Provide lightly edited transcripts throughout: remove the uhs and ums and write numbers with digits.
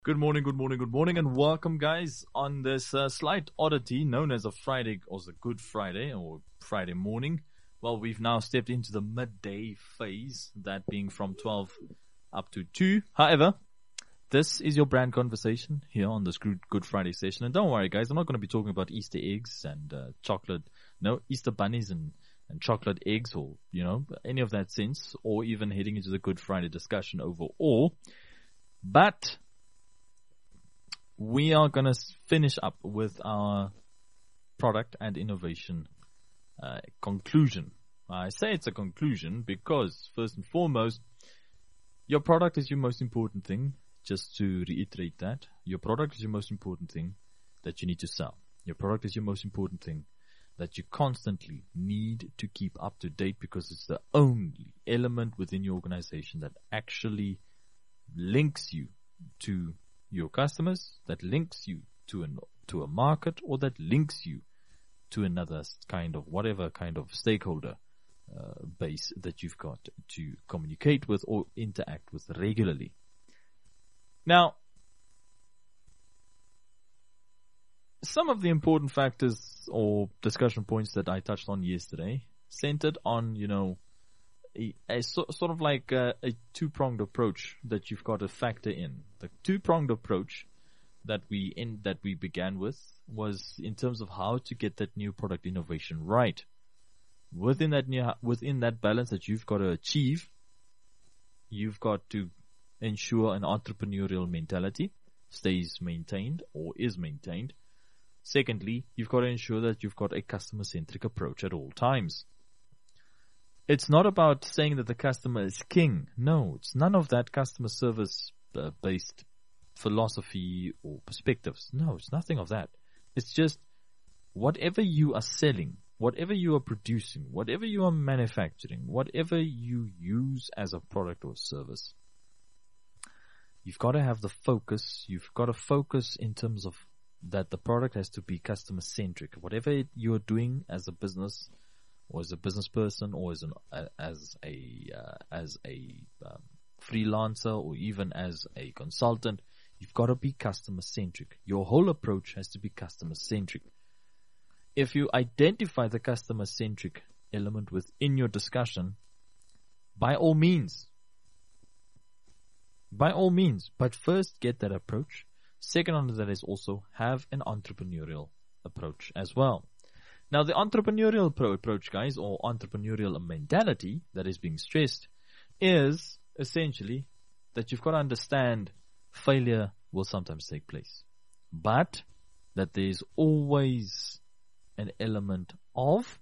Good morning, good morning, good morning, and welcome, guys, on this slight oddity known as a Friday, or a Good Friday, or Friday morning. Well, we've now stepped into the midday phase, that being from 12 up to 2. However, this is your brand conversation here on this Good Friday session. And don't worry, guys, I'm not going to be talking about Easter eggs and Easter bunnies and chocolate eggs or, any of that sense, or even heading into the Good Friday discussion overall. But we are going to finish up with our product and innovation conclusion. I say it's a conclusion because, first and foremost, your product is your most important thing. Just to reiterate that, your product is your most important thing that you need to sell. Your product is your most important thing that you constantly need to keep up to date, because it's the only element within your organization that actually links you to your customers, that links you to a market, or that links you to another whatever kind of stakeholder base that you've got to communicate with or interact with regularly. Now, some of the important factors or discussion points that I touched on yesterday centered on, a sort of like a two-pronged approach that you've got to factor in. The two-pronged approach that we began with was in terms of how to get that new product innovation right. Within that balance that you've got to achieve, you've got to ensure an entrepreneurial mentality stays maintained or is maintained. Secondly, you've got to ensure that you've got a customer-centric approach at all times. It's not about saying that the customer is king. No, it's none of that customer service based philosophy or perspectives. No, it's nothing of that. It's just whatever you are selling, whatever you are producing, whatever you are manufacturing, whatever you use as a product or service, you've got to have the focus. You've got to focus in terms of that the product has to be customer centric. Whatever you're doing as a business, or as a business person, or as a freelancer, or even as a consultant, you've got to be customer centric. Your whole approach has to be customer centric. If you identify the customer centric element within your discussion, by all means, but first get that approach. Second on that is also have an entrepreneurial approach as well. Now, the entrepreneurial approach, guys, or entrepreneurial mentality that is being stressed is essentially that you've got to understand failure will sometimes take place, but that there's always an element of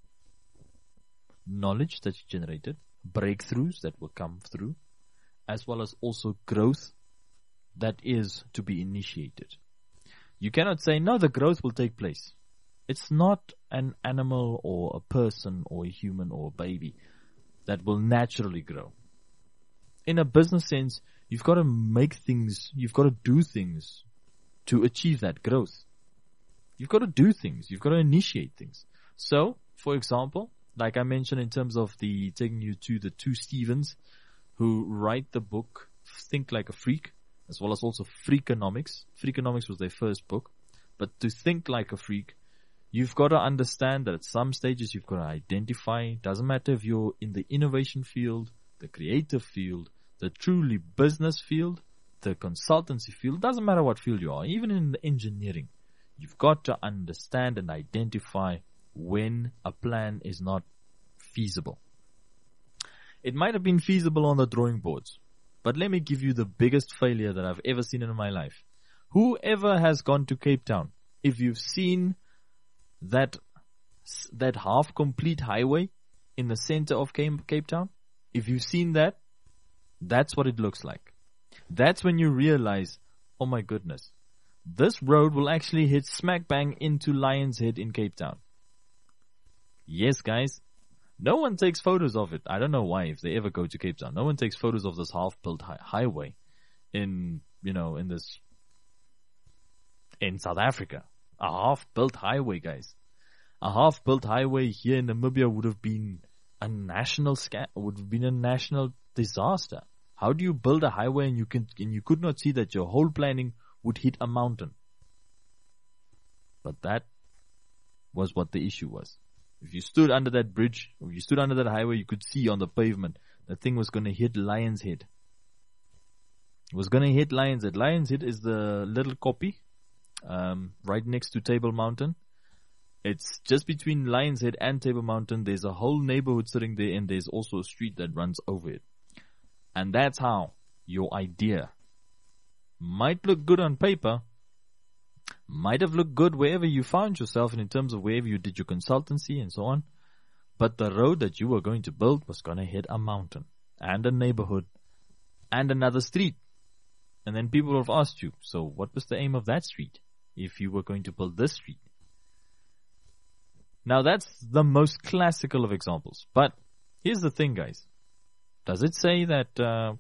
knowledge that's generated, breakthroughs that will come through, as well as also growth that is to be initiated. You cannot say, no, the growth will take place. It's not an animal or a person or a human or a baby that will naturally grow. In a business sense, you've got to make things, you've got to do things to achieve that growth. You've got to do things, you've got to initiate things. So, for example, like I mentioned in terms of taking you to the two Stevens who write the book Think Like a Freak, as well as also Freakonomics. Freakonomics was their first book. But to think like a freak, you've got to understand that at some stages you've got to identify, doesn't matter if you're in the innovation field, the creative field, the truly business field, the consultancy field, doesn't matter what field you are, even in the engineering, you've got to understand and identify when a plan is not feasible. It might have been feasible on the drawing boards, but let me give you the biggest failure that I've ever seen in my life. Whoever has gone to Cape Town, if you've seen that half-complete highway in the center of Cape Town, if you've seen that, that's what it looks like. That's when you realize, oh my goodness, this road will actually hit smack bang into Lion's Head in Cape Town. Yes, guys, no one takes photos of it. I don't know why, if they ever go to Cape Town. No one takes photos of this half-built highway in South Africa. A half-built highway, guys. A half-built highway here in Namibia would have been a national disaster. How do you build a highway and you could not see that your whole planning would hit a mountain. But that was what the issue was. If you stood under that bridge, or you stood under that highway, you could see on the pavement, the thing was going to hit Lion's Head. It was going to hit Lion's Head. Lion's Head is the little copy, right next to Table Mountain. It's just between Lion's Head and Table Mountain. There's a whole neighborhood sitting there, and there's also a street that runs over it. And that's how your idea might look good on paper, might have looked good wherever you found yourself and in terms of wherever you did your consultancy and so on. But the road that you were going to build was going to hit a mountain and a neighborhood and another street. And then people have asked you, so what was the aim of that street if you were going to build this street? Now that's the most classical of examples. But here's the thing, guys. Does it say that that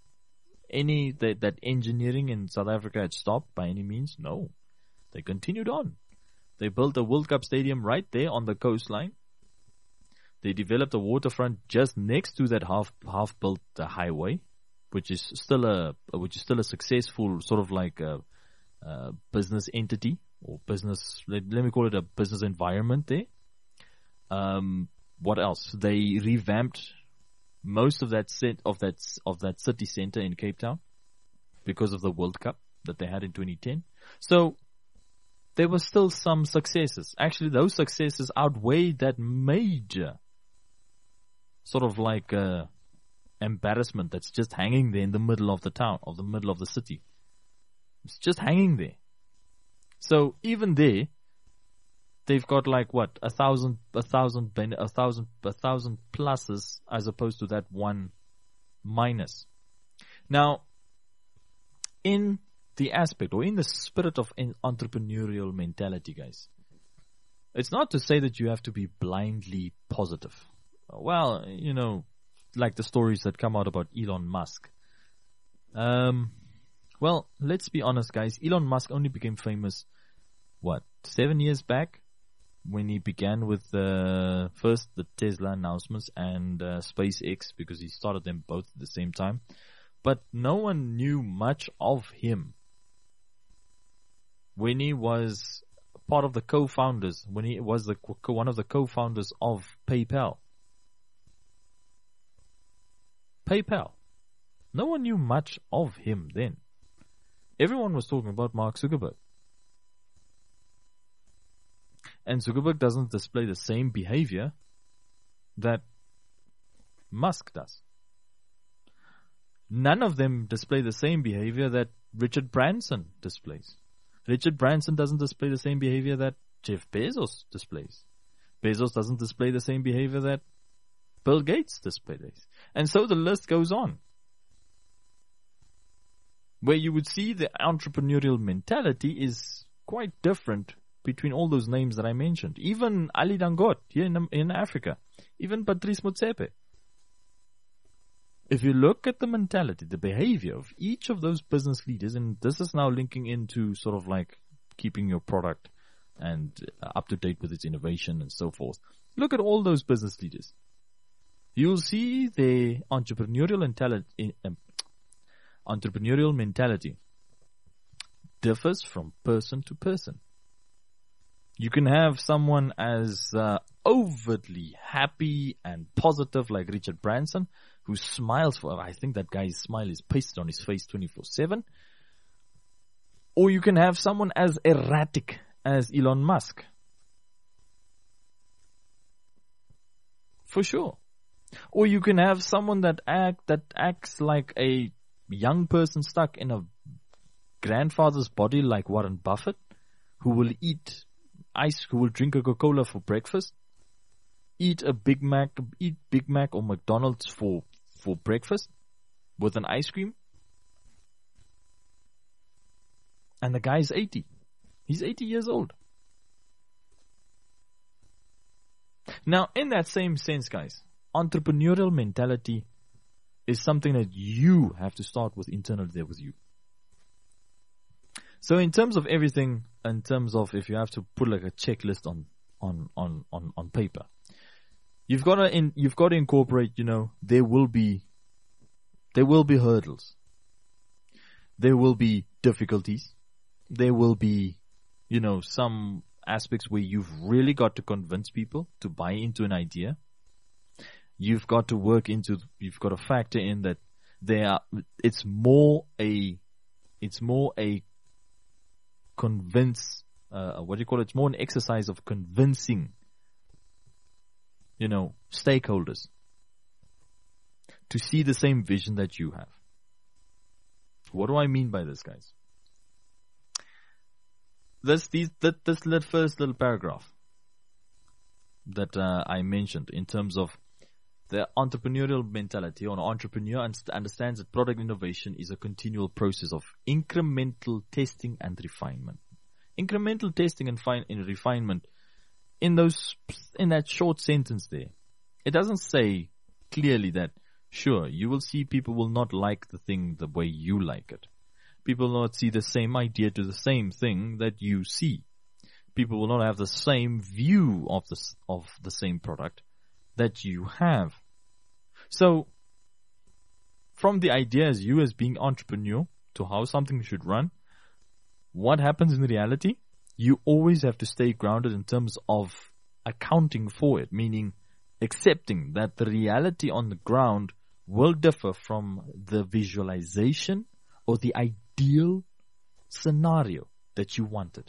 engineering in South Africa had stopped by any means? No. They continued on. They built a World Cup stadium right there on the coastline. They developed a waterfront just next to that half-built highway, which is still a successful sort of like a business entity or business. Let me call it a business environment there. What else? They revamped most of that city center in Cape Town because of the World Cup that they had in 2010. So there were still some successes. Actually, those successes outweighed that major sort of like embarrassment that's just hanging there in the middle of the town, of the middle of the city. It's just hanging there. So even there, they've got like what, 1,000 pluses as opposed to that one minus. Now, in the aspect or in the spirit of entrepreneurial mentality, guys, it's not to say that you have to be blindly positive. Well, you know, like the stories that come out about Elon Musk. Well, let's be honest, guys. Elon Musk only became famous, 7 years back? When he began with first the Tesla announcements and SpaceX, because he started them both at the same time. But no one knew much of him when he was part of the co-founders, when he was one of the co-founders of PayPal. No one knew much of him then. Everyone was talking about Mark Zuckerberg. And Zuckerberg doesn't display the same behavior that Musk does. None of them display the same behavior that Richard Branson displays. Richard Branson doesn't display the same behavior that Jeff Bezos displays. Bezos doesn't display the same behavior that Bill Gates displays. And so the list goes on. Where you would see the entrepreneurial mentality is quite different between all those names that I mentioned. Even Ali Dangote here in Africa. Even Patrice Motsepe. If you look at the mentality, the behavior of each of those business leaders, and this is now linking into sort of like keeping your product and up to date with its innovation and so forth. Look at all those business leaders. You'll see the entrepreneurial mentality differs from person to person. You can have someone as overtly happy and positive like Richard Branson, who smiles I think that guy's smile is pasted on his face 24/7. Or you can have someone as erratic as Elon Musk. For sure. Or you can have someone that acts like a young person stuck in a grandfather's body like Warren Buffett, who will who will drink a Coca-Cola for breakfast, eat Big Mac or McDonald's for breakfast with an ice cream. And the guy's 80. He's 80 years old. Now, in that same sense, guys, entrepreneurial mentality is something that you have to start with internally there with you. So in terms of everything, in terms of if you have to put like a checklist on paper, you've got to incorporate, there will be hurdles. There will be difficulties. there will be, some aspects where you've really got to convince people to buy into an idea. You've got to factor in that it's more a convince, it's more an exercise of convincing, stakeholders to see the same vision that you have. What do I mean by this, guys? This first little paragraph that I mentioned in terms of the entrepreneurial mentality, or an entrepreneur understands that product innovation is a continual process of incremental testing and refinement. Incremental testing and refinement in that short sentence there. It doesn't say clearly that, sure, you will see people will not like the thing the way you like it. People will not see the same idea to the same thing that you see. People will not have the same view of the same product that you have. So, from the idea as you as being entrepreneur to how something should run, what happens in reality? You always have to stay grounded in terms of accounting for it, meaning accepting that the reality on the ground will differ from the visualization or the ideal scenario that you wanted.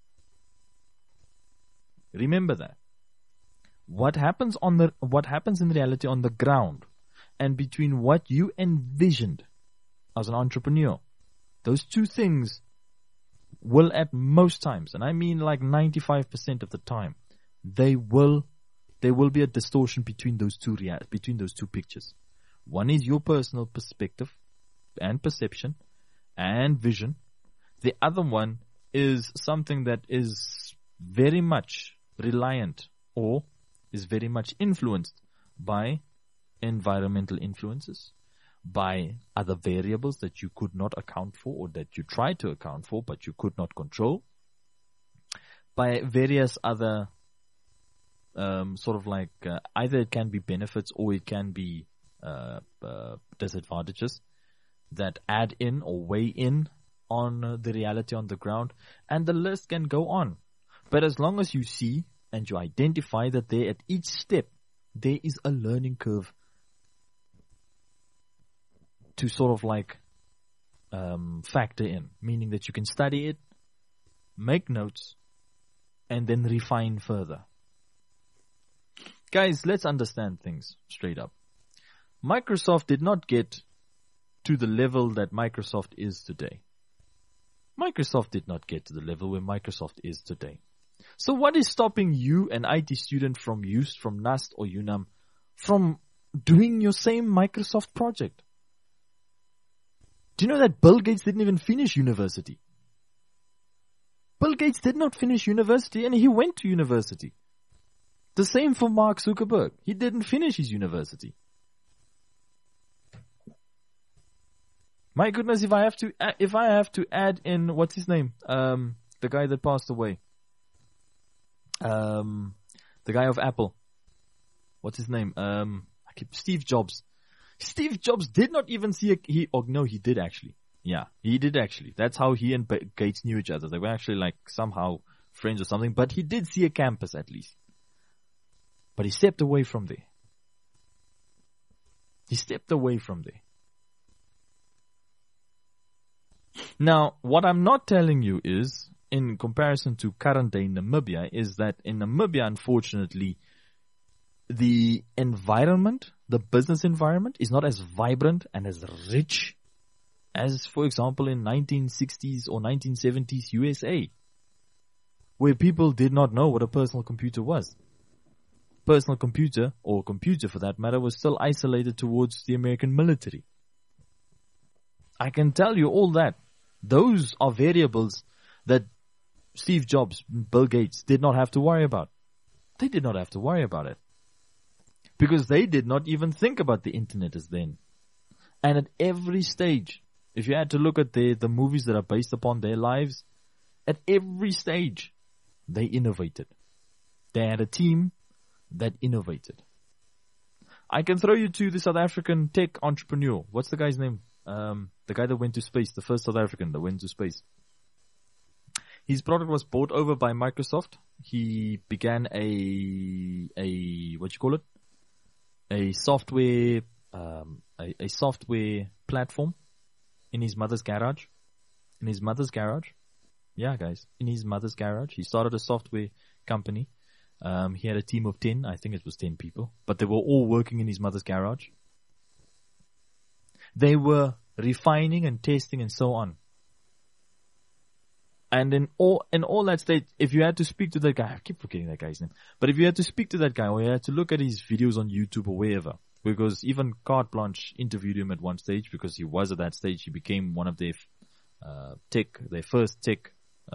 Remember that. What happens in reality on the ground and between what you envisioned as an entrepreneur, those two things will at most times, and I mean like 95% of the time, there will be a distortion between those two pictures. One is your personal perspective and perception and vision. The other one is something that is very much reliant or is very much influenced by environmental influences, by other variables that you could not account for or that you tried to account for but you could not control, by various other either it can be benefits or it can be disadvantages that add in or weigh in on the reality on the ground, and the list can go on. But as long as you see and you identify that there at each step there is a learning curve to factor in, meaning that you can study it, make notes, and then refine further. Guys, let's understand things straight up. Microsoft did not get to the level that Microsoft is today. Microsoft did not get to the level where Microsoft is today. So what is stopping you, an IT student from UST, from NUST or UNAM, from doing your same Microsoft project? Do you know that Bill Gates didn't even finish university? Bill Gates did not finish university and he went to university. The same for Mark Zuckerberg. He didn't finish his university. My goodness, if I have to add in, what's his name? The guy that passed away. The guy of Apple. What's his name? Steve Jobs. Steve Jobs did not even see he did actually. Yeah, he did actually. That's how he and Gates knew each other. They were actually like somehow friends or something, but he did see a campus at least. But he stepped away from there. Now, what I'm not telling you is, in comparison to current day Namibia, is that in Namibia, unfortunately, the environment, the business environment, is not as vibrant and as rich as, for example, in 1960s or 1970s USA, where people did not know what a personal computer was. Personal computer, or computer for that matter, was still isolated towards the American military. I can tell you all that. Those are variables that Steve Jobs, Bill Gates did not have to worry about. They did not have to worry about it. Because they did not even think about the internet as then. And at every stage, if you had to look at the movies that are based upon their lives, at every stage, they innovated. They had a team that innovated. I can throw you to the South African tech entrepreneur. What's the guy's name? The guy that went to space, the first South African that went to space. His product was bought over by Microsoft. He began a software, a software platform in his mother's garage. Yeah, guys, in his mother's garage. He started a software company. He had a team of 10. I think it was 10 people, but they were all working in his mother's garage. They were refining and testing and so on. And in all that state, if you had to speak to that guy, I keep forgetting that guy's name, but if you had to speak to that guy, or you had to look at his videos on YouTube or wherever, because even Carte Blanche interviewed him at one stage, because he was at that stage, he became one of their first tech,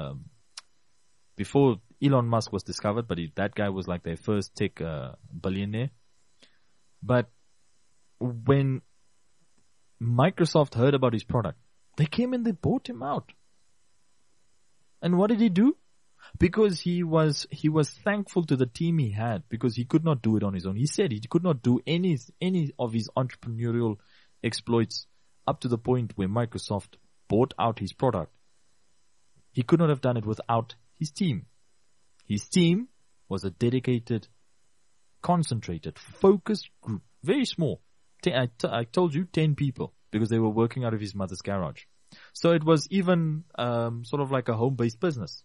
before Elon Musk was discovered, but that guy was like their first tech billionaire. But when Microsoft heard about his product, they came and they bought him out. And what did he do? Because he was thankful to the team he had, because he could not do it on his own. He said he could not do any of his entrepreneurial exploits up to the point where Microsoft bought out his product. He could not have done it without his team. His team was a dedicated, concentrated, focused group. Very small. I told you 10 people, because they were working out of his mother's garage. So it was even sort of like a home-based business.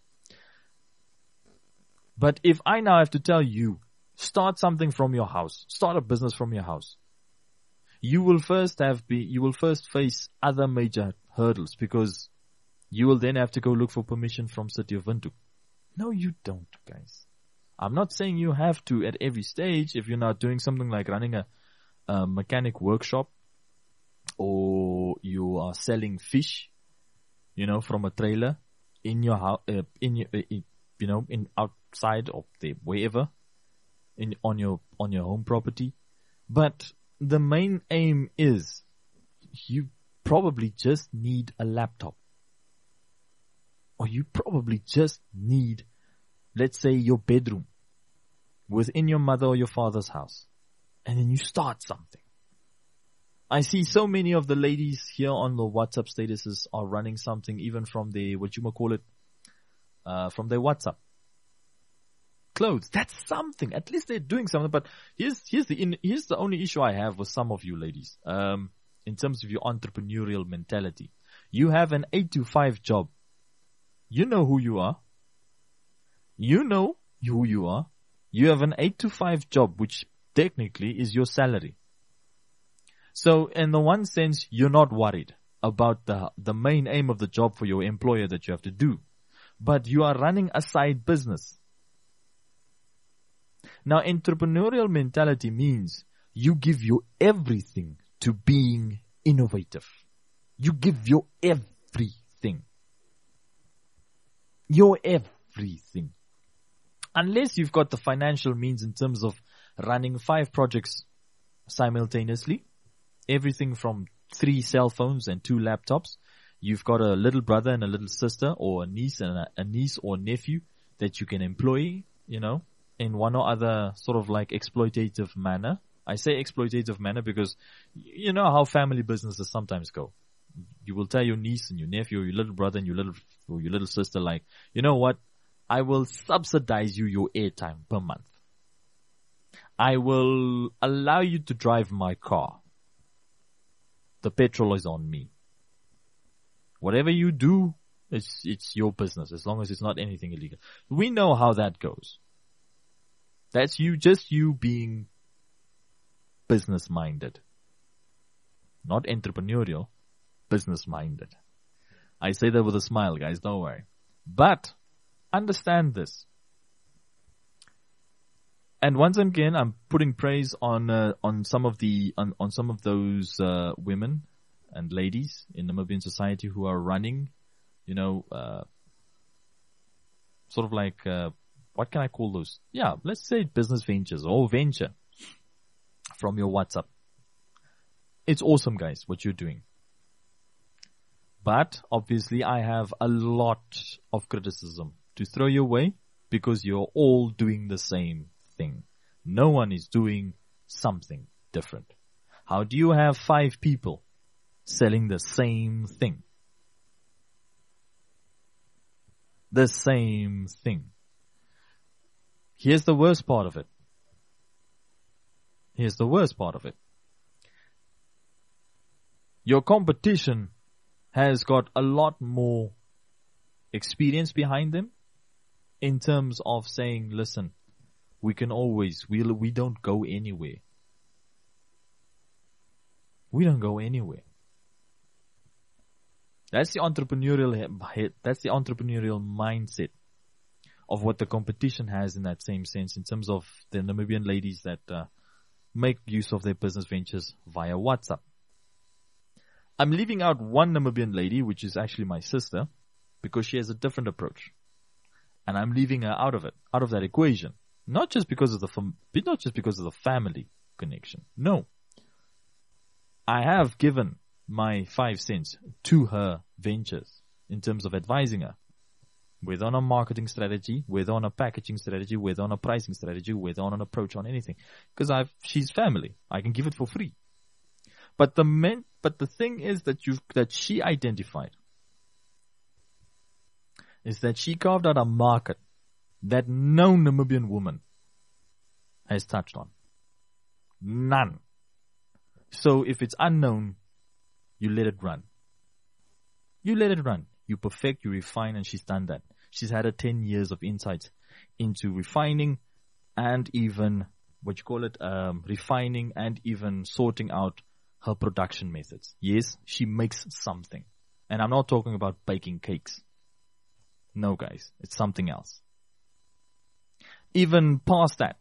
But if I now have to tell you, start something from your house, start a business from your house, you will first face other major hurdles, because you will then have to go look for permission from City of Windhoek. No, you don't, guys. I'm not saying you have to at every stage. If you're not doing something like running a mechanic workshop, or you are selling fish, from a trailer in your house, in outside or wherever, on your home property. But the main aim is, you probably just need a laptop, or you probably just need, let's say, your bedroom within your mother or your father's house, and then you start something. I see so many of the ladies here on the WhatsApp statuses are running something even from their, from their WhatsApp. Clothes. That's something. At least they're doing something. But here's the only issue I have with some of you ladies. In terms of your entrepreneurial mentality. You have an 8 to 5 job. You know who you are. You know who you are. You have an 8 to 5 job, which technically is your salary. So in the one sense, you're not worried about the main aim of the job for your employer that you have to do. But you are running a side business. Now, entrepreneurial mentality means you give your everything to being innovative. You give your everything. Your everything. Unless you've got the financial means in terms of running 5 projects simultaneously, everything from 3 cell phones and 2 laptops. You've got a little brother and a little sister, or a niece and a niece or nephew that you can employ, in one or other sort of like exploitative manner. I say exploitative manner because you know how family businesses sometimes go. You will tell your niece and your nephew, or your little brother and your little sister, like, you know what? I will subsidize you your airtime per month. I will allow you to drive my car. The petrol is on me. Whatever you do, it's your business, as long as it's not anything illegal. We know how that goes. That's you being business-minded. Not entrepreneurial, business-minded. I say that with a smile, guys, don't worry. But understand this. And once again, I'm putting praise on some of those women and ladies in Namibian society who are running, sort of like what can I call those? Yeah, let's say business ventures or venture from your WhatsApp. It's awesome, guys, what you're doing. But obviously, I have a lot of criticism to throw your way, because you're all doing the same thing. No one is doing something different. How do you have 5 people selling the same thing? the same thing. Here's the worst part of it. Here's the worst part of it. Your competition has got a lot more experience behind them in terms of saying, listen, we don't go anywhere. We don't go anywhere. That's the entrepreneurial mindset of what the competition has in that same sense, in terms of the Namibian ladies that make use of their business ventures via WhatsApp. I'm leaving out one Namibian lady, which is actually my sister, because she has a different approach. And I'm leaving her out of that equation. Not just because of the family connection. No. I have given my 5 cents to her ventures in terms of advising her. Whether on a marketing strategy, whether on a packaging strategy, whether on a pricing strategy, whether on an approach on anything. Because she's family. I can give it for free. But the thing is that she identified is that she carved out a market that no Namibian woman has touched on. None. So if it's unknown, you let it run. You let it run. You perfect, you refine, and she's done that. She's had 10 years of insights into refining and even, refining and even sorting out her production methods. Yes, she makes something. And I'm not talking about baking cakes. No, guys, it's something else. Even past that,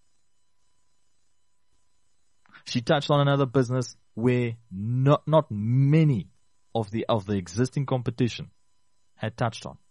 she touched on another business where not many of the existing competition had touched on.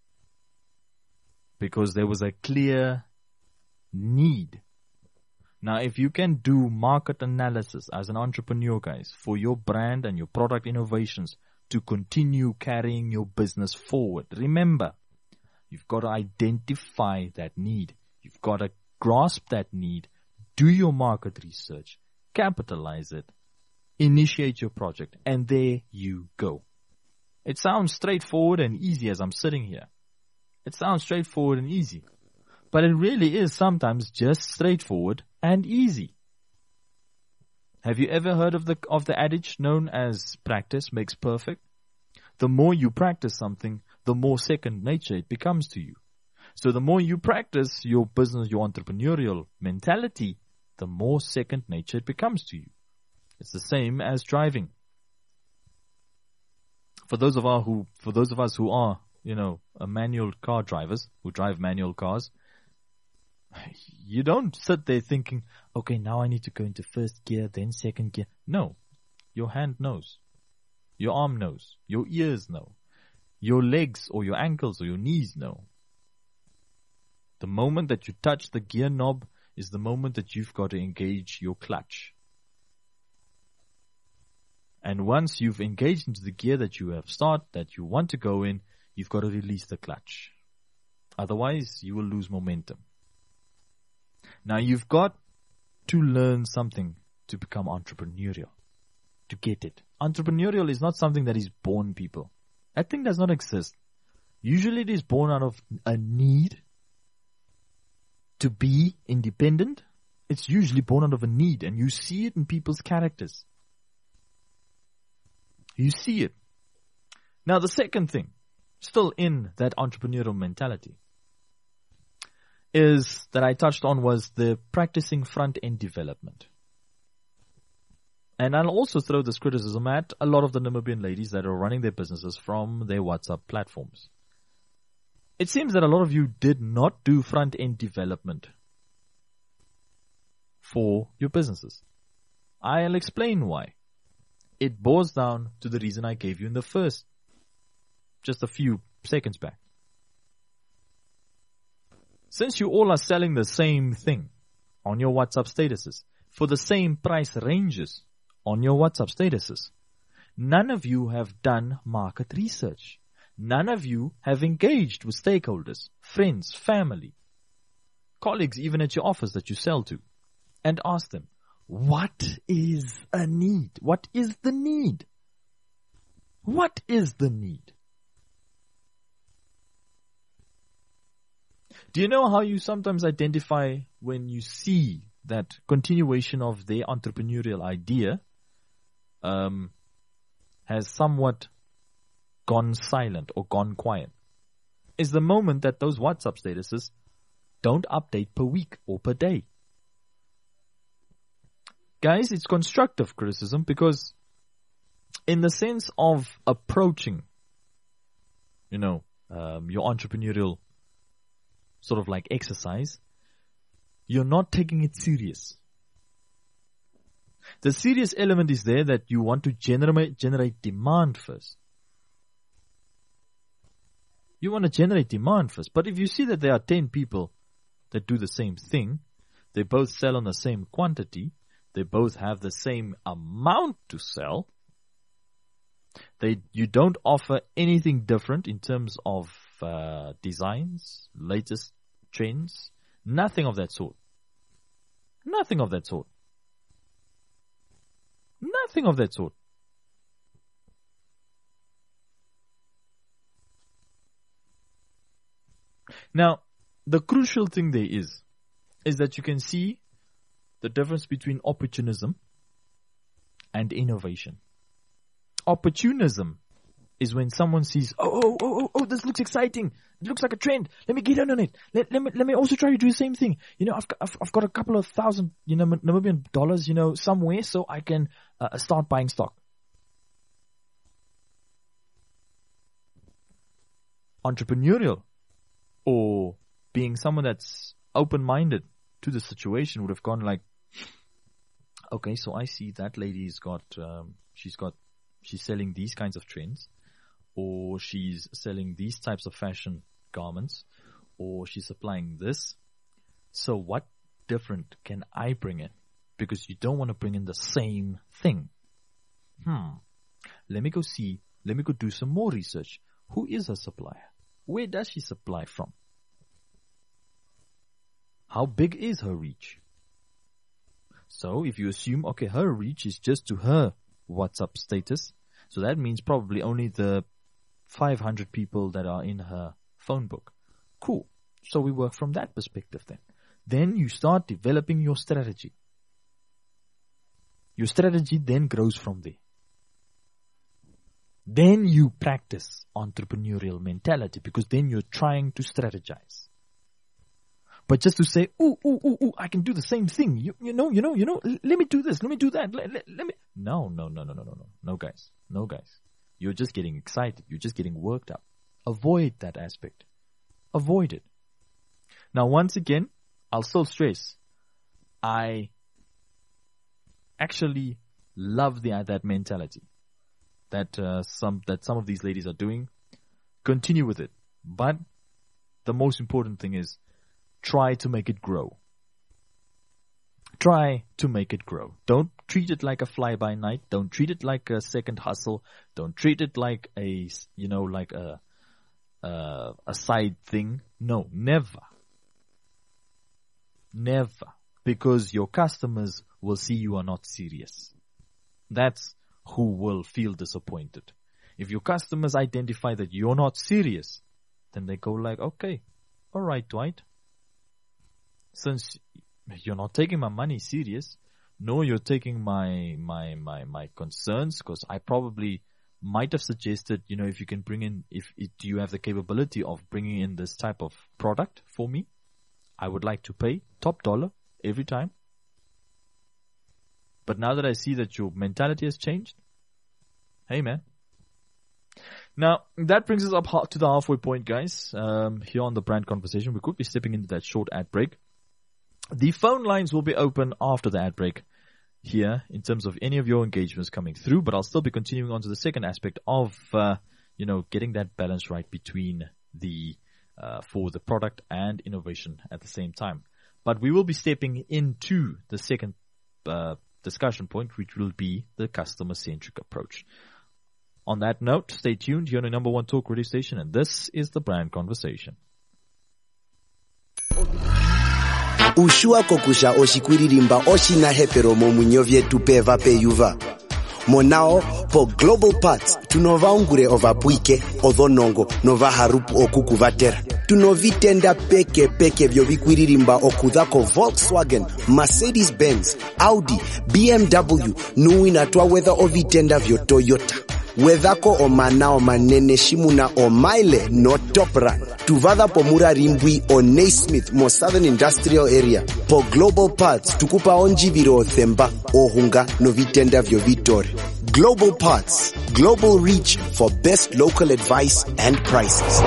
Because there was a clear need. Now, if you can do market analysis as an entrepreneur, guys, for your brand and your product innovations to continue carrying your business forward, remember, you've got to identify that need. You've got to grasp that need, do your market research, capitalize it, initiate your project, and there you go. It sounds straightforward and easy as I'm sitting here. It sounds straightforward and easy. But it really is sometimes just straightforward and easy. Have you ever heard of the adage known as practice makes perfect? The more you practice something, the more second nature it becomes to you. So the more you practice your business, your entrepreneurial mentality, the more second nature it becomes to you. It's the same as driving. For those of us who are, manual car drivers, who drive manual cars, you don't sit there thinking, okay, now I need to go into first gear, then second gear. No. Your hand knows. Your arm knows. Your ears know. Your legs or your ankles or your knees know. The moment that you touch the gear knob is the moment that you've got to engage your clutch. And once you've engaged into the gear that you want to go in, you've got to release the clutch. Otherwise, you will lose momentum. Now, you've got to learn something to become entrepreneurial, to get it. Entrepreneurial is not something that is born, people. That thing does not exist. Usually it is born out of a need to be independent. It's usually born out of a need, and you see it in people's characters. You see it. Now, the second thing, still in that entrepreneurial mentality, is that I touched on was the practicing front-end development. And I'll also throw this criticism at a lot of the Namibian ladies that are running their businesses from their WhatsApp platforms. It seems that a lot of you did not do front-end development for your businesses. I'll explain why. It boils down to the reason I gave you in the first, just a few seconds back. Since you all are selling the same thing on your WhatsApp statuses, for the same price ranges on your WhatsApp statuses, none of you have done market research. None of you have engaged with stakeholders, friends, family, colleagues even at your office that you sell to, and asked them, what is a need? What is the need? What is the need? Do you know how you sometimes identify when you see that continuation of their entrepreneurial idea has somewhat gone silent or gone quiet? Is the moment that those WhatsApp statuses don't update per week or per day. Guys, it's constructive criticism because in the sense of approaching, your entrepreneurial sort of like exercise, you're not taking it serious. The serious element is there that you want to generate demand first. You want to generate demand first. But if you see that there are 10 people that do the same thing, they both sell on the same quantity, they both have the same amount to sell, you don't offer anything different in terms of designs, latest trends, nothing of that sort. Nothing of that sort. Nothing of that sort. Now, the crucial thing there is that you can see the difference between opportunism and innovation. Opportunism is when someone sees, oh, this looks exciting. It looks like a trend. Let me get in on it. Let me also try to do the same thing. I've got a couple of thousand, Namibian dollars, somewhere, so I can start buying stock. Entrepreneurial, or being someone that's open-minded to the situation, would have gone like, okay, so I see that lady's got, she's selling these kinds of trends, or she's selling these types of fashion garments, or she's supplying this. So what different can I bring in? Because you don't want to bring in the same thing. Let me go do some more research. Who is her supplier? Where does she supply from? How big is her reach? So if you assume, okay, her reach is just to her WhatsApp status, so that means probably only the 500 people that are in her phone book. Cool. So we work from that perspective then. Then you start developing your strategy. Your strategy then grows from there. Then you practice entrepreneurial mentality, because then you're trying to strategize. But just to say, I can do the same thing. You know, let me do this, let me do that. Let me. No, guys. You're just getting excited. You're just getting worked up. Avoid that aspect. Avoid it. Now, once again, I'll still stress, I actually love that mentality that some of these ladies are doing. Continue with it. But the most important thing is, try to make it grow. Try to make it grow. Don't treat it like a fly-by-night. Don't treat it like a second hustle. Don't treat it like a side thing. No, never. Never. Because your customers will see you are not serious. That's who will feel disappointed. If your customers identify that you're not serious, then they go like, okay, all right, Dwight. Since you're not taking my money serious, nor you're taking my concerns, because I probably might have suggested, if you can bring in, do you have the capability of bringing in this type of product for me? I would like to pay top dollar every time. But now that I see that your mentality has changed, hey man. Now, that brings us up to the halfway point, guys. Here on the brand conversation, we're quickly stepping into that short ad break. The phone lines will be open after the ad break here in terms of any of your engagements coming through, but I'll still be continuing on to the second aspect of, getting that balance right between for the product and innovation at the same time. But we will be stepping into the second discussion point, which will be the customer-centric approach. On that note, stay tuned here on the number one talk radio station, and this is the Brand Conversation. Ushua kokusha oshikuririmba oshina hepero momunyo vyetu peva peyuva. Monao po Global Parts tunova ungure ova puike odhonongo nova harupu okukuvatera. tunovitenda peke peke vyo vikwiririmba okudhako Volkswagen, Mercedes-Benz, Audi, BMW nuwina twawedha ovitenda vyo Toyota. Wedhako omanao manene shimuna omaile no Top Run. Tuvadha po Murarimbwi o Naismith mo Southern Industrial Area. Po Global Parts tukupa onjiviro themba ohunga no vitenda vyo Vitore. Global Parts, global reach for best local advice and prices.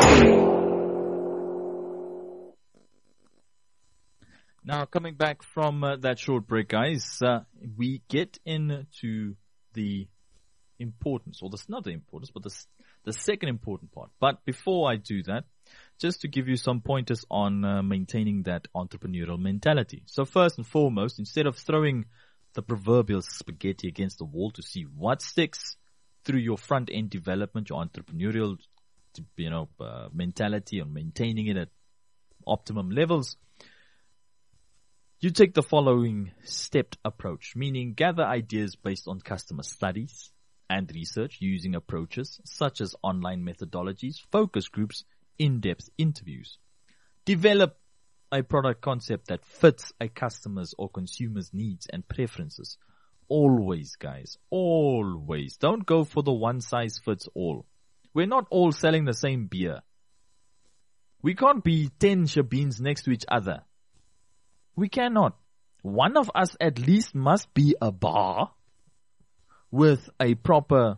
Now, coming back from that short break, guys, we get into the importance, or not the importance, but the second important part. But before I do that, just to give you some pointers on maintaining that entrepreneurial mentality. So first and foremost, instead of throwing the proverbial spaghetti against the wall to see what sticks through your front-end development, your entrepreneurial, mentality and maintaining it at optimum levels, you take the following stepped approach, meaning gather ideas based on customer studies and research using approaches such as online methodologies, focus groups, in-depth interviews. Develop a product concept that fits a customer's or consumer's needs and preferences. Always, guys, always. Don't go for the one size fits all. We're not all selling the same beer. We can't be 10 shebeens next to each other. We cannot. One of us at least must be a bar with a proper,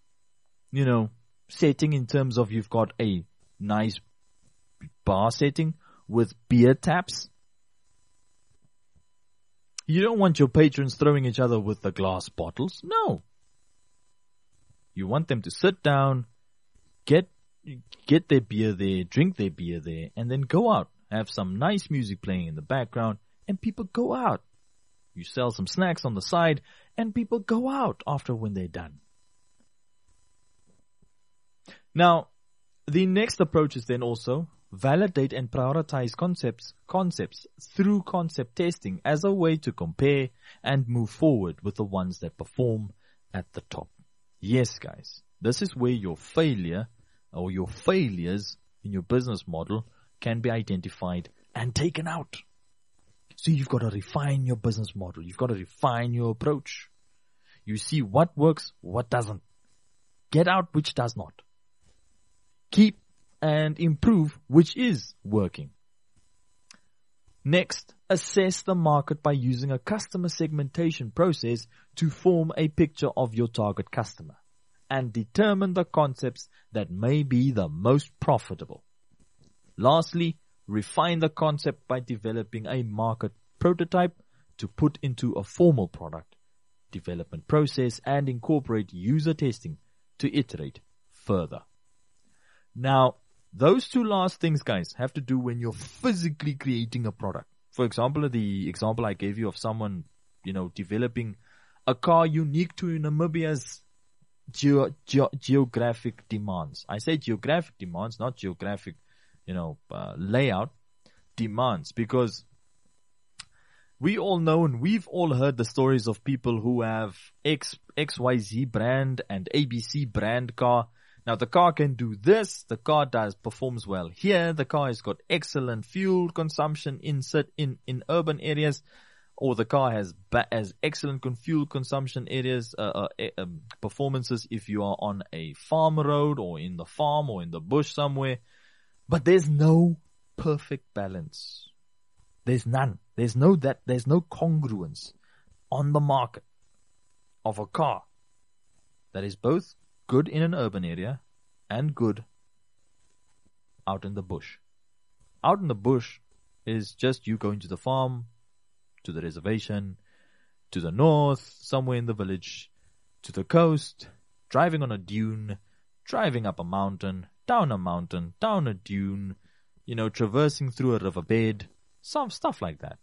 setting in terms of you've got a nice bar setting with beer taps. You don't want your patrons throwing each other with the glass bottles. No. You want them to sit down, get their beer there, drink their beer there, and then go out. Have some nice music playing in the background, and people go out. You sell some snacks on the side, and people go out after when they're done. Now, the next approach is then also validate and prioritize concepts through concept testing as a way to compare and move forward with the ones that perform at the top. Yes, guys, this is where your failure or your failures in your business model can be identified and taken out. So you've got to refine your business model. You've got to refine your approach. You see what works, what doesn't. Get out which does not. Keep and improve which is working. Next, assess the market by using a customer segmentation process to form a picture of your target customer and determine the concepts that may be the most profitable. Lastly, refine the concept by developing a market prototype to put into a formal product development process and incorporate user testing to iterate further. Now, those two last things, guys, have to do when you're physically creating a product. For example, the example I gave you of someone, developing a car unique to Namibia's geographic demands. I say geographic demands, not geographic, layout demands, because we all know and we've all heard the stories of people who have XYZ brand and ABC brand car. Now the car can do this, the car performs well here, the car has got excellent fuel consumption in urban areas, or the car has excellent fuel consumption areas, performances if you are on a farm road or in the farm or in the bush somewhere. But there's no perfect balance. There's none. There's no congruence on the market of a car that is both good in an urban area and good out in the bush. Out in the bush is just you going to the farm, to the reservation, to the north, somewhere in the village, to the coast, driving on a dune, driving up a mountain, down a dune, traversing through a riverbed, some stuff like that.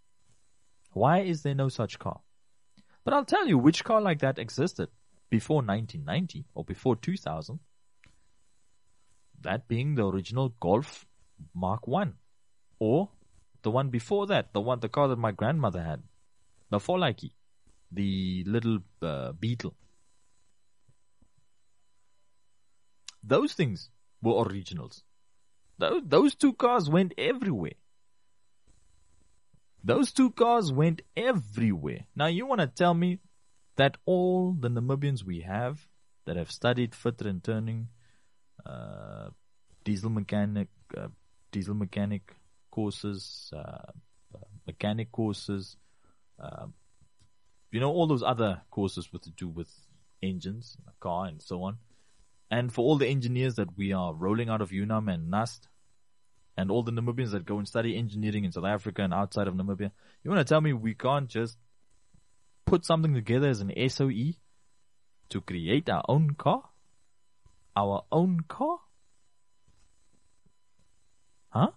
Why is there no such car? But I'll tell you which car like that existed before 1990 or before 2000. That being the original Golf Mark I, or the one before that, the car that my grandmother had, the Volaki, the little Beetle. Those things were originals. Those two cars went everywhere. Those two cars went everywhere. Now you want to tell me that all the Namibians we have that have studied fitter and turning, diesel mechanic courses, mechanic courses, all those other courses with to do with engines, a car, and so on. And for all the engineers that we are rolling out of UNAM and NUST, and all the Namibians that go and study engineering in South Africa and outside of Namibia, you want to tell me we can't just put something together as an SOE to create our own car? Our own car? Huh?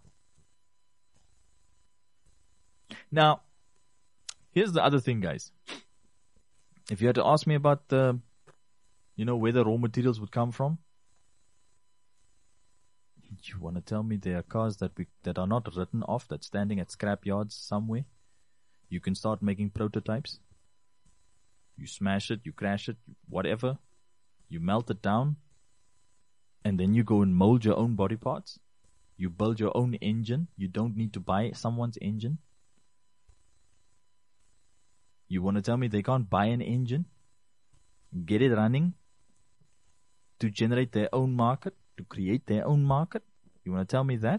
Now, here's the other thing, guys. If you had to ask me about where the raw materials would come from, you want to tell me there are cars that are not written off, that's standing at scrap yards somewhere? You can start making prototypes. You smash it, you crash it, whatever. You melt it down, and then you go and mold your own body parts. You build your own engine. You don't need to buy someone's engine. You want to tell me they can't buy an engine, get it running, to generate their own market, to create their own market? You want to tell me that?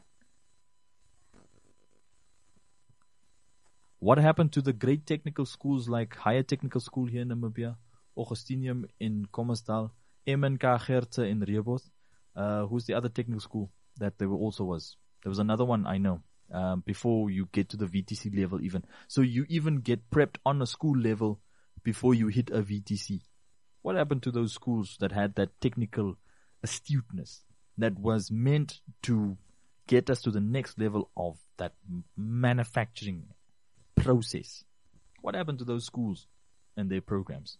What happened to the great technical schools like Higher Technical School here in Namibia, Augustinium in Kommersdal, MNK Gerte in Rehoboth? Who's the other technical school that there also was? There was another one I know, before you get to the VTC level even. So you even get prepped on a school level before you hit a VTC. What happened to those schools that had that technical astuteness that was meant to get us to the next level of that manufacturing process? What happened to those schools and their programs?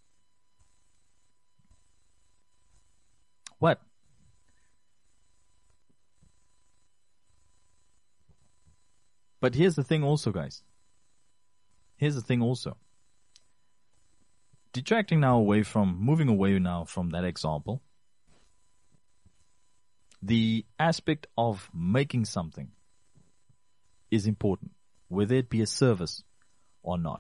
What? But here's the thing also, guys. Here's the thing also. Moving away now from that example, the aspect of making something is important, whether it be a service or not.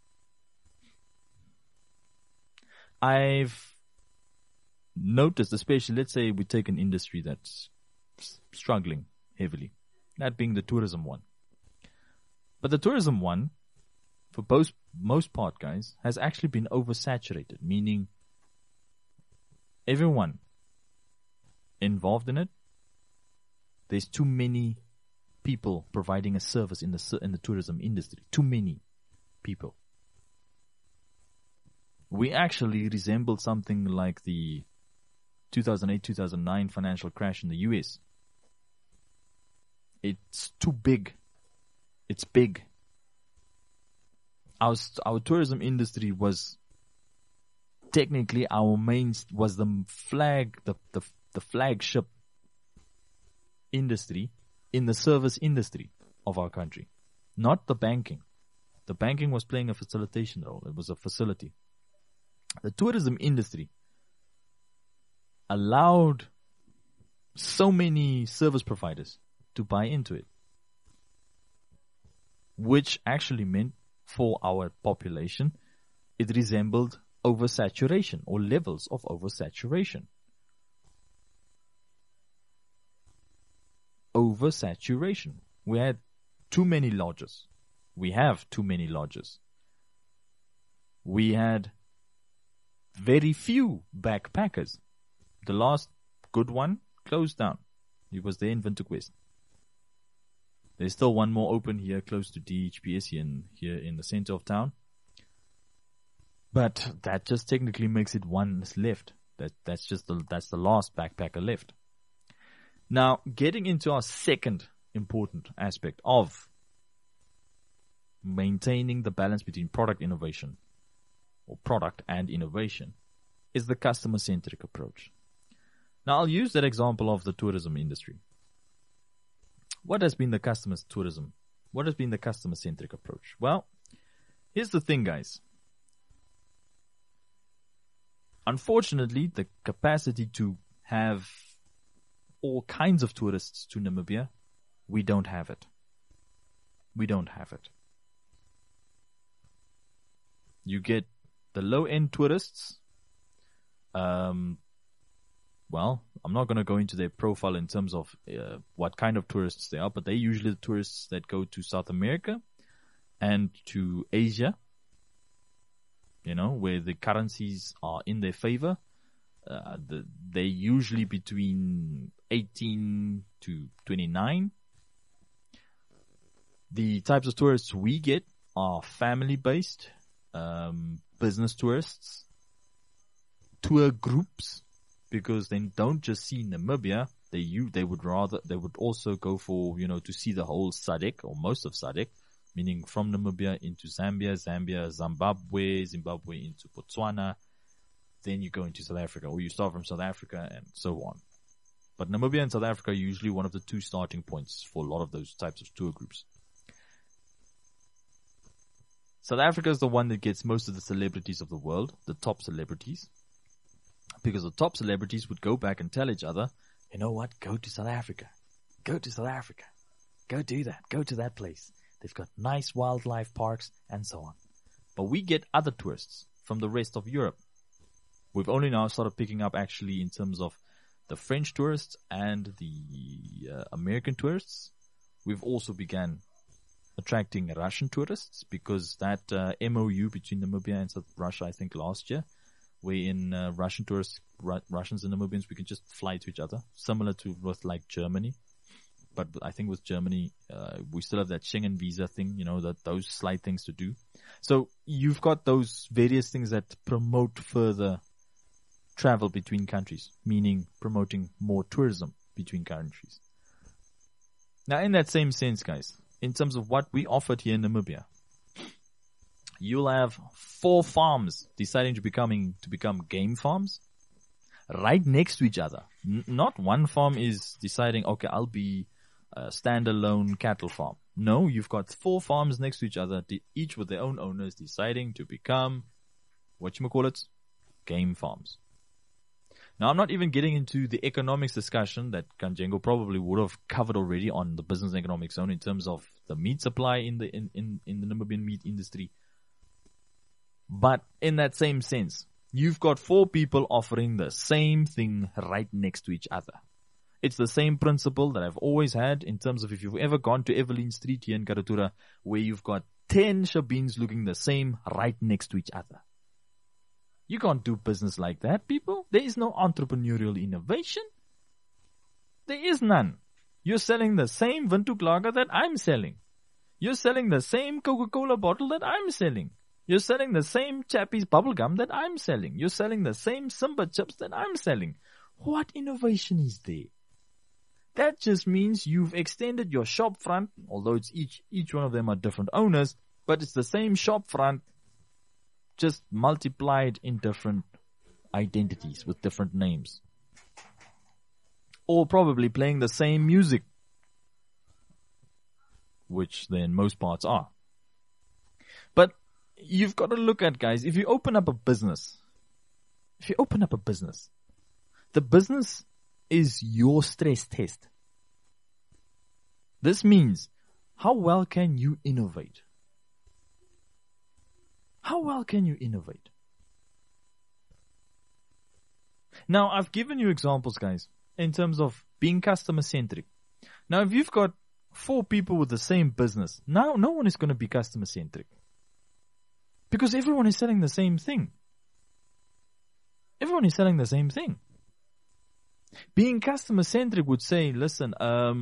I've noticed, especially, let's say we take an industry that's struggling heavily, that being the tourism one. But the tourism one, for most part, guys, has actually been oversaturated, meaning everyone involved in it, there's too many people providing a service in the tourism industry. Too many people. We actually resemble something like the 2008-2009 financial crash in the US. It's too big. It's big. Our tourism industry was technically was the flagship industry in the service industry of our country, not the banking. The banking was playing a facilitation role. It was a facility. The tourism industry allowed so many service providers to buy into it, which actually meant for our population, it resembled oversaturation or levels of oversaturation. Oversaturation. We had too many lodges. We have too many lodges. We had very few backpackers. The last good one closed down. It was there in Winterquest. There's still one more open here close to DHPS here in the center of town. But that just technically makes it one left. That's the last backpacker left. Now, getting into our second important aspect of maintaining the balance between product innovation or product and innovation is the customer-centric approach. Now, I'll use that example of the tourism industry. What has been the customer-centric approach? Well, here's the thing, guys. Unfortunately, the capacity to have all kinds of tourists to Namibia. We don't have it. We don't have it. You get the low-end tourists. Well, I'm not going to go into their profile in terms of what kind of tourists they are, but they're usually the tourists that go to South America and to Asia, where the currencies are in their favor. They're usually between 18 to 29. The types of tourists we get are family-based, business tourists, tour groups, because they don't just see Namibia. They would also go for, to see the whole SADC or most of SADC, meaning from Namibia into Zambia, Zimbabwe into Botswana. Then you go into South Africa, or you start from South Africa and so on. But Namibia and South Africa are usually one of the two starting points for a lot of those types of tour groups. South Africa is the one that gets most of the celebrities of the world, the top celebrities. Because the top celebrities would go back and tell each other, you know what, go to South Africa. Go to South Africa. Go do that. Go to that place. They've got nice wildlife parks and so on. But we get other tourists from the rest of Europe. We've only now started picking up actually in terms of the French tourists and the American tourists. We've also began attracting Russian tourists because that MOU between Namibia and South Russia, I think last year, wherein Russian tourists, Russians and Namibians, we can just fly to each other, similar to with like Germany. But I think with Germany, we still have that Schengen visa thing, those slight things to do. So you've got those various things that promote further travel between countries, meaning promoting more tourism between countries. Now, in that same sense, guys, in terms of what we offered here in Namibia, you'll have 4 farms deciding to become game farms right next to each other. Not one farm is deciding, okay, I'll be a standalone cattle farm. No, you've got 4 farms next to each other, each with their own owners deciding to become, game farms. Now, I'm not even getting into the economics discussion that Kanjengo probably would have covered already on the business and economic zone in terms of the meat supply in the Namibian meat industry. But in that same sense, you've got 4 people offering the same thing right next to each other. It's the same principle that I've always had in terms of if you've ever gone to Evelyn Street here in Karatura, where you've got 10 shebeens looking the same right next to each other. You can't do business like that, people. There is no entrepreneurial innovation. There is none. You're selling the same Windhoek lager that I'm selling. You're selling the same Coca-Cola bottle that I'm selling. You're selling the same Chappie's bubblegum that I'm selling. You're selling the same Simba chips that I'm selling. What innovation is there? That just means you've extended your shop front, although it's each one of them are different owners, but it's the same shop front, just multiplied in different identities with different names. Or probably playing the same music, which they in most parts are. But you've got to look at, guys, if you open up a business, the business is your stress test. This means, how well can you innovate? How well can you innovate? Now, I've given you examples, guys, in terms of being customer-centric. Now, if you've got 4 people with the same business, now no one is going to be customer-centric. Because everyone is selling the same thing. Everyone is selling the same thing. Being customer-centric would say, listen,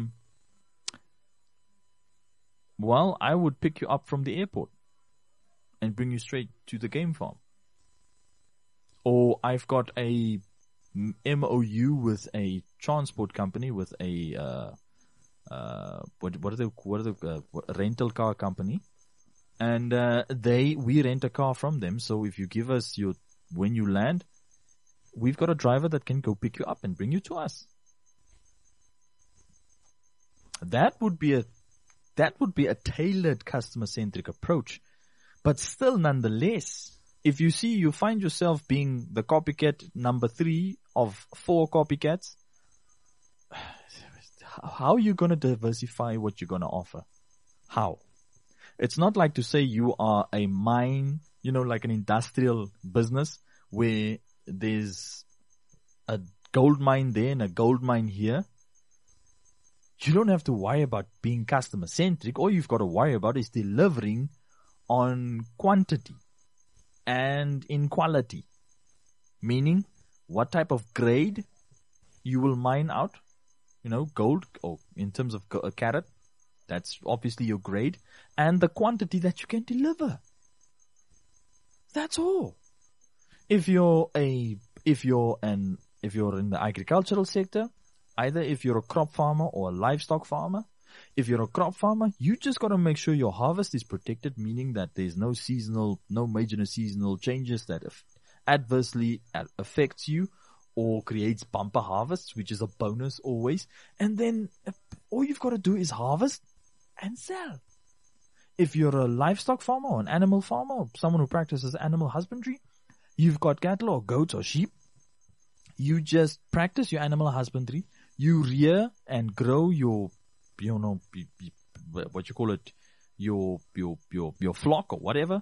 well, I would pick you up from the airport and bring you straight to the game farm. Or I've got a MOU with a transport company, with a rental car company, and we rent a car from them. So if you give us when you land, we've got a driver that can go pick you up and bring you to us. That would be a tailored customer-centric approach. But still, nonetheless, if you find yourself being the copycat number 3 of 4 copycats, how are you going to diversify what you're going to offer? How? It's not like to say you are a mine, like an industrial business where there's a gold mine there and a gold mine here. You don't have to worry about being customer centric. All you've got to worry about is delivering on quantity and in quality. Meaning, what type of grade you will mine out. Gold, or in terms of a carat, that's obviously your grade, and the quantity that you can deliver. That's all. If you're in the agricultural sector, either if you're a crop farmer or a livestock farmer, if you're a crop farmer, you just got to make sure your harvest is protected, meaning that there's no major seasonal changes that adversely affects you or creates bumper harvests, which is a bonus always. And then all you've got to do is harvest and sell. If you're a livestock farmer or an animal farmer or someone who practices animal husbandry, you've got cattle or goats or sheep, you just practice your animal husbandry. You rear and grow your, what you call it, your flock or whatever,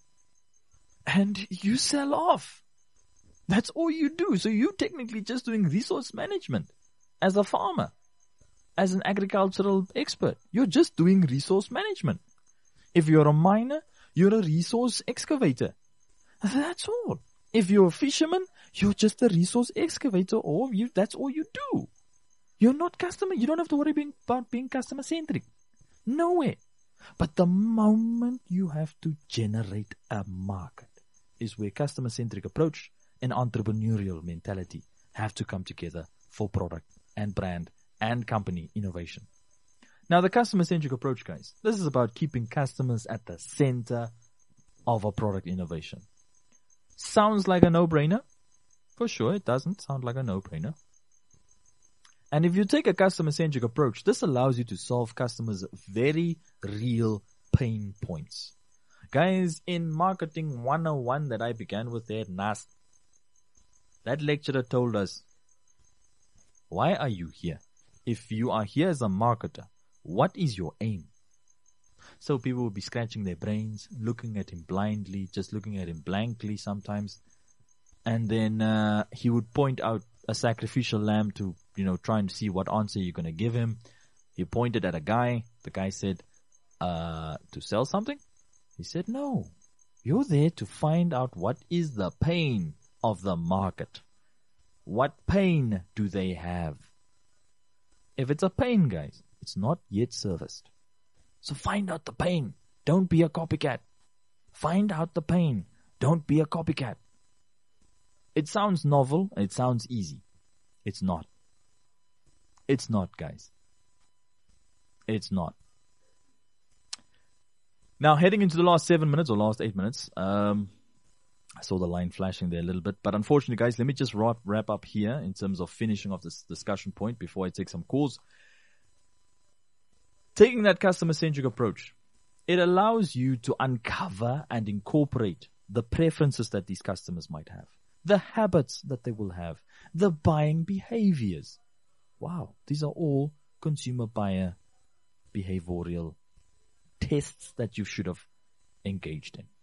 and you sell off. That's all you do. So you're technically just doing resource management as a farmer, as an agricultural expert. You're just doing resource management. If you're a miner, you're a resource excavator. That's all. If you're a fisherman, you're just a resource excavator, or that's all you do. You're not customer. You don't have to worry about being customer centric. Nowhere. But the moment you have to generate a market is where customer centric approach and entrepreneurial mentality have to come together for product and brand and company innovation. Now, the customer-centric approach, guys, this is about keeping customers at the center of a product innovation. Sounds like a no-brainer? For sure, it doesn't sound like a no-brainer. And if you take a customer-centric approach, this allows you to solve customers' very real pain points. Guys, in Marketing 101 that I began with there at NAST, that lecturer told us, why are you here? If you are here as a marketer, what is your aim? So people will be scratching their brains, looking at him blindly, just looking at him blankly sometimes. And then he would point out a sacrificial lamb to, try and see what answer you're going to give him. He pointed at a guy. The guy said, to sell something? He said, no. You're there to find out what is the pain of the market. What pain do they have? If it's a pain, guys, it's not yet serviced. So find out the pain. Don't be a copycat. Find out the pain. Don't be a copycat. It sounds novel and it sounds easy. It's not. It's not, guys. It's not. Now, heading into the last 7 minutes or last 8 minutes, I saw the line flashing there a little bit. But unfortunately, guys, let me just wrap up here in terms of finishing off this discussion point before I take some calls. Taking that customer-centric approach, it allows you to uncover and incorporate the preferences that these customers might have, the habits that they will have, the buying behaviors. Wow, these are all consumer buyer behavioral tests that you should have engaged in.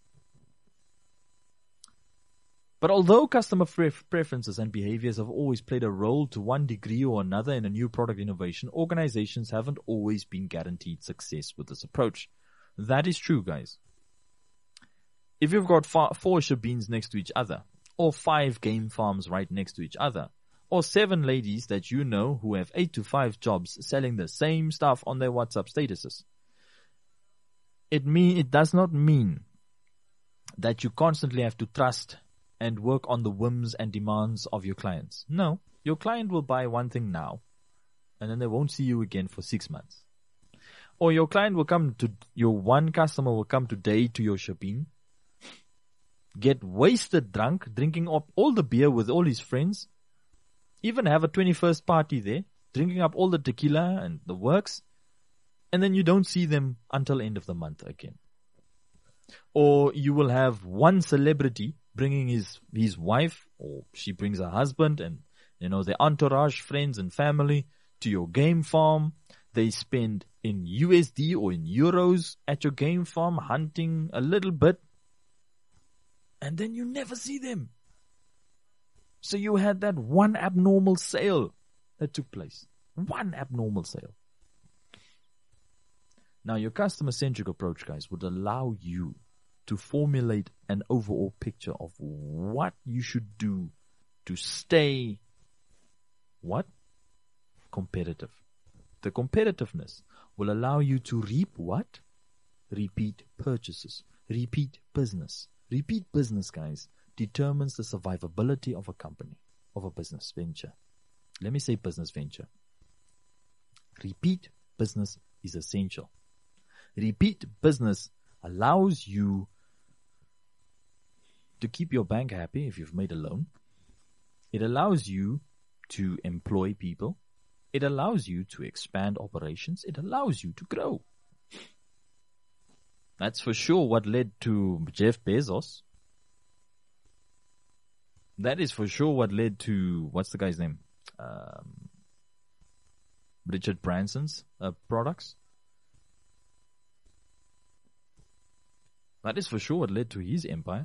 But although customer preferences and behaviors have always played a role to one degree or another in a new product innovation, organizations haven't always been guaranteed success with this approach. That is true, guys. If you've got 4 shebeens next to each other, or 5 game farms right next to each other, or 7 ladies that you know who have 8 to 5 jobs selling the same stuff on their WhatsApp statuses, it does not mean that you constantly have to trust and work on the whims and demands of your clients. No, your client will buy one thing now, and then they won't see you again for 6 months. Or your one customer will come today to your shebeen, get wasted drunk, drinking up all the beer with all his friends, even have a 21st party there, drinking up all the tequila and the works, and then you don't see them until end of the month again. Or you will have one celebrity bringing his wife, or she brings her husband, and their entourage, friends and family, to your game farm. They spend in USD or in euros at your game farm hunting a little bit. And then you never see them. So you had that one abnormal sale that took place. One abnormal sale. Now your customer-centric approach, guys, would allow you to formulate an overall picture of what you should do to stay, what? Competitive. The competitiveness will allow you to reap what? Repeat purchases. Repeat business. Repeat business, guys, determines the survivability of a company, of a business venture. Let me say business venture. Repeat business is essential. Repeat business allows you to keep your bank happy if you've made a loan. It allows you to employ people. It allows you to expand operations. It allows you to grow. That's for sure what led to Jeff Bezos. That is for sure what led to, what's the guy's name? Richard Branson's products. That is for sure what led to his empire.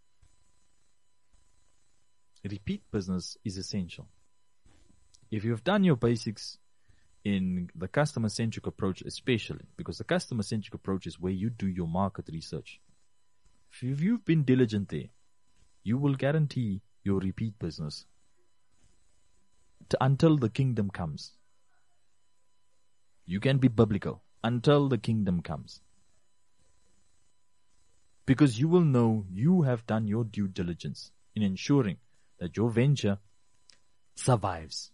Repeat business is essential. If you've done your basics in the customer-centric approach especially, because the customer-centric approach is where you do your market research. If you've been diligent there, you will guarantee your repeat business until the kingdom comes. You can be biblical until the kingdom comes. Because you will know you have done your due diligence in ensuring that your venture survives.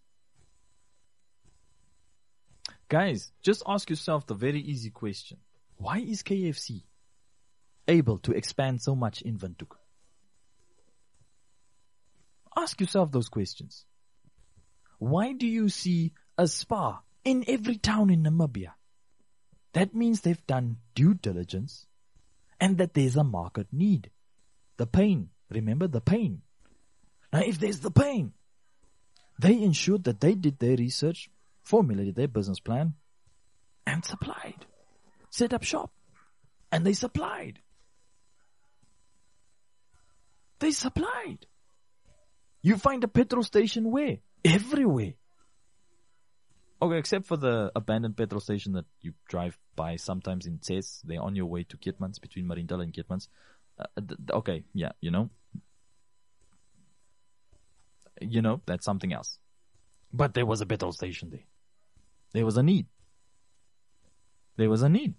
Guys, just ask yourself the very easy question. Why is KFC able to expand so much in Windhoek? Ask yourself those questions. Why do you see a spa in every town in Namibia? That means they've done due diligence and that there's a market need. The pain. Remember the pain. Now if there's the pain, they ensured that they did their research, formulated their business plan, and supplied. Set up shop. And they supplied. They supplied. You find a petrol station where? Everywhere. Okay, except for the abandoned petrol station that you drive by sometimes in Tses. They're on your way to Keetmans, between Marindal and Keetmans. Okay, yeah, that's something else. But there was a petrol station there. There was a need. There was a need.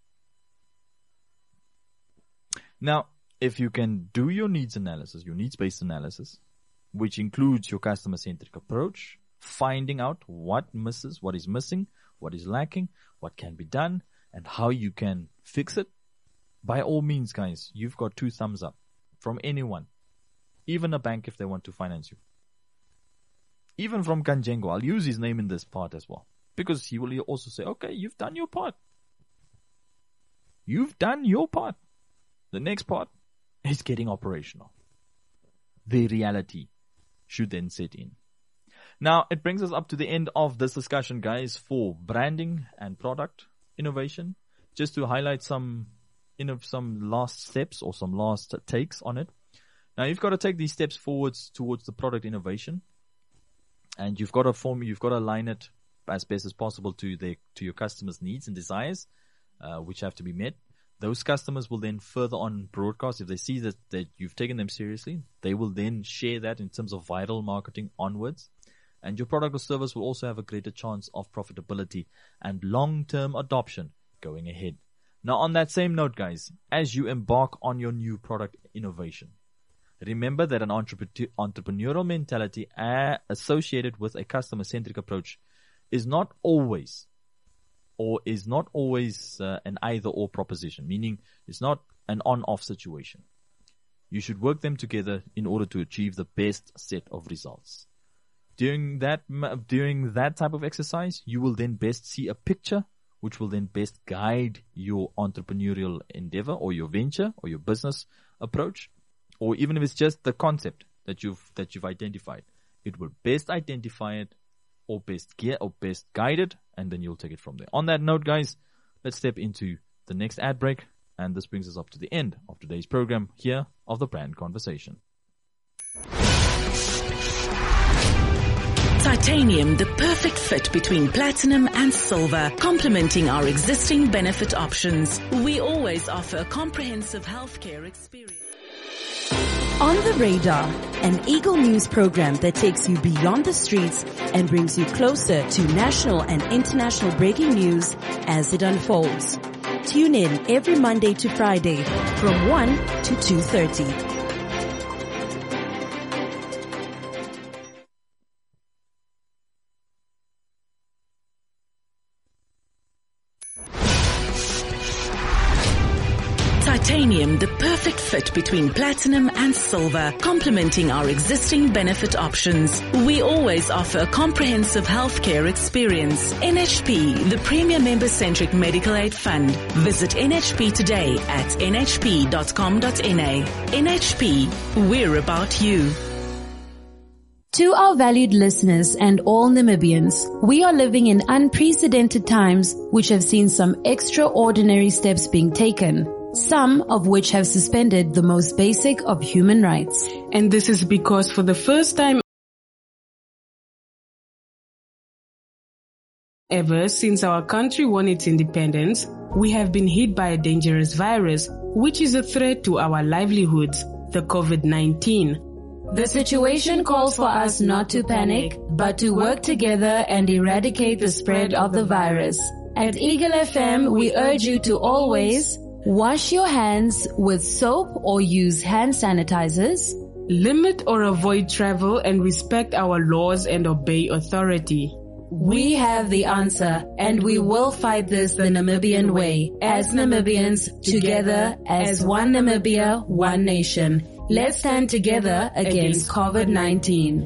Now, if you can do your needs analysis, your needs-based analysis, which includes your customer-centric approach, finding out what misses, what is missing, what is lacking, what can be done, and how you can fix it, by all means, guys, you've got 2 thumbs up from anyone, even a bank if they want to finance you. Even from Kanjengo, I'll use his name in this part as well, because he will also say, okay, you've done your part. You've done your part. The next part is getting operational. The reality should then set in. Now, it brings us up to the end of this discussion, guys, for branding and product innovation. Just to highlight some last steps or some last takes on it. Now, you've got to take these steps forwards towards the product innovation. And you've got to align it as best as possible to your customers' needs and desires, which have to be met. Those customers will then further on broadcast. If they see that you've taken them seriously, they will then share that in terms of viral marketing onwards. And your product or service will also have a greater chance of profitability and long-term adoption going ahead. Now, on that same note, guys, as you embark on your new product innovation, remember that an entrepreneurial mentality associated with a customer-centric approach is not always an either-or proposition, meaning it's not an on-off situation. You should work them together in order to achieve the best set of results. During that type of exercise, you will then best see a picture which will then best guide your entrepreneurial endeavor or your venture or your business approach, or even if it's just the concept that you've identified. it will best identify it, or best guide it, and then you'll take it from there. On that note, guys, let's step into the next ad break, and this brings us up to the end of today's program here of the Brand Conversation. Titanium, the perfect fit between platinum and silver, complementing our existing benefit options. We always offer a comprehensive healthcare experience. On the Radar, an Eagle News program that takes you beyond the streets and brings you closer to national and international breaking news as it unfolds. Tune in every Monday to Friday from 1 to 2:30. Titanium, the perfect fit between platinum and silver, complementing our existing benefit options. We always offer a comprehensive healthcare experience. NHP, the premier member-centric medical aid fund. Visit NHP today at nhp.com.na. NHP, we're about you. To our valued listeners and all Namibians, we are living in unprecedented times which have seen some extraordinary steps being taken, some of which have suspended the most basic of human rights. And this is because for the first time ever since our country won its independence, we have been hit by a dangerous virus, which is a threat to our livelihoods, the COVID-19. The situation calls for us not to panic, but to work together and eradicate the spread of the virus. At Eagle FM, we urge you to always wash your hands with soap or use hand sanitizers. Limit or avoid travel and respect our laws and obey authority. We have the answer, and we will fight this the Namibian way. As Namibians, together as one Namibia, one nation. Let's stand together against COVID-19.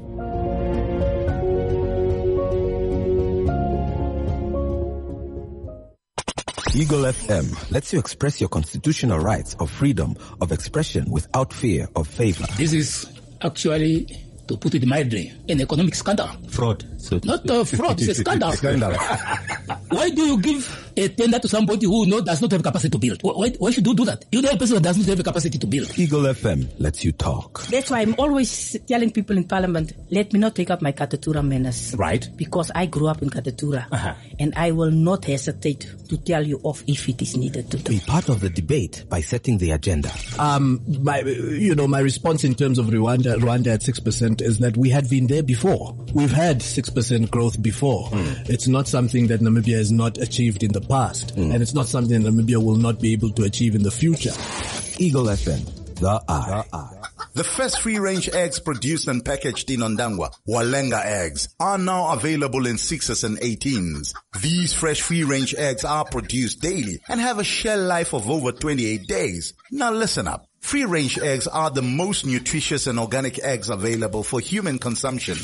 Eagle FM lets you express your constitutional rights of freedom of expression without fear of favor. This is actually, to put it mildly, an economic scandal. Fraud. So not fraud, it's a scandal. Why do you give a tender to somebody who does not have capacity to build? Why should you do that? You're the person that does not have the capacity to build. Eagle FM lets you talk. That's why I'm always telling people in Parliament, let me not take up my Katatura manners. Right. Because I grew up in Katatura. And I will not hesitate to tell you off if it is needed to do. Be part of the debate by setting the agenda. My response in terms of Rwanda at 6% is that we had been there before. We've had 6% growth before. It's not something that Namibia has not achieved in the past. And it's not something Namibia will not be able to achieve in the future. Eagle FM, the eye. The first free-range eggs produced and packaged in Ondangwa, Walenga eggs, are now available in 6s and 18s. These fresh free-range eggs are produced daily and have a shell life of over 28 days. Now listen up. Free-range eggs are the most nutritious and organic eggs available for human consumption.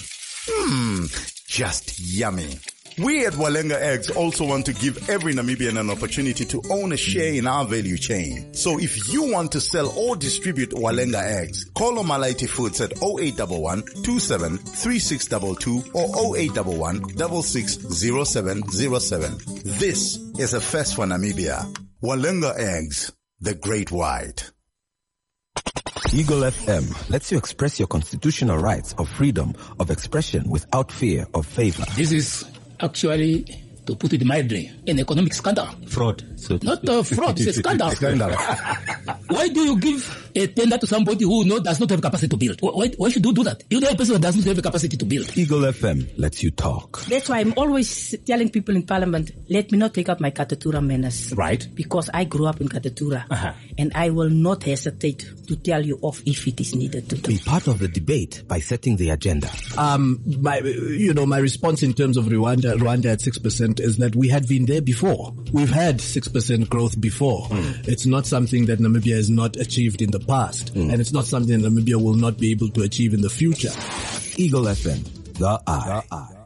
Just yummy. We at Walenga Eggs also want to give every Namibian an opportunity to own a share in our value chain. So if you want to sell or distribute Walenga Eggs, call Omalaiti Foods at 0811 27 3622 or 0811 660707. This is a first for Namibia. Walenga Eggs, the great white. Eagle FM lets you express your constitutional rights of freedom of expression without fear of favor. This is actually, to put it mildly, an economic scandal. Fraud. Not fraud, it's a scandal. Why do you give a tender to somebody who does not have capacity to build? Why should you do that? You're the person that does not have the capacity to build. Eagle FM lets you talk. That's why I'm always telling people in Parliament, let me not take up my Katatura manners. Right. Because I grew up in Katatura. And I will not hesitate to tell you off if it is needed to do. Be part of the debate by setting the agenda. My response in terms of Rwanda at 6% is that we had been there before. We've had 6% growth before. It's not something that Namibia has not achieved in the past. And it's not something that Namibia will not be able to achieve in the future. Eagle FM, the eye.